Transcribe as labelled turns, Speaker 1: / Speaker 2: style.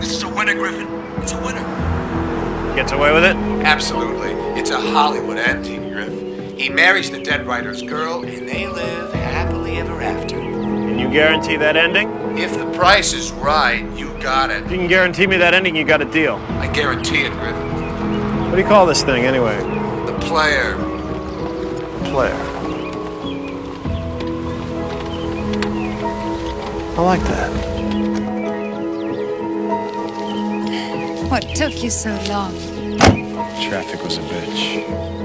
Speaker 1: This is a winner, Griffin. It's a winner.
Speaker 2: Gets away with it?
Speaker 1: Absolutely. It's a Hollywood ending, Griff. He marries the dead writer's girl, and they live happily ever after.
Speaker 2: Can you guarantee that ending?
Speaker 1: If the price is right, you got it.
Speaker 2: If you can guarantee me that ending, you got a deal.
Speaker 1: I guarantee it, Griff.
Speaker 2: What do you call this thing, anyway?
Speaker 1: The player.
Speaker 2: The player. I like that.
Speaker 3: What took you so long?
Speaker 2: Traffic was a bitch.